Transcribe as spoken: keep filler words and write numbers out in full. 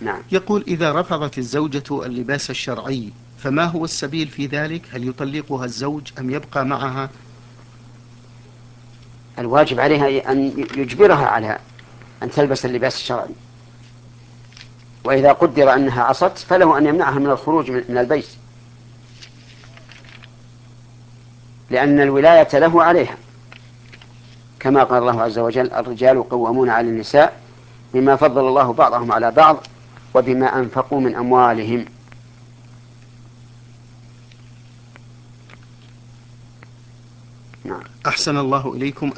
نعم. يقول: إذا رفضت الزوجة اللباس الشرعي فما هو السبيل في ذلك؟ هل يطلقها الزوج أم يبقى معها؟ الواجب عليها أن يجبرها على أن تلبس اللباس الشرعي، وإذا قدر أنها عصت فله أن يمنعها من الخروج من البيت، لأن الولاية له عليها، كما قال الله عز وجل: الرجال قوامون على النساء بما فضل الله بعضهم على بعض وبما أنفقوا من أموالهم. نعم. أحسن الله إليكم.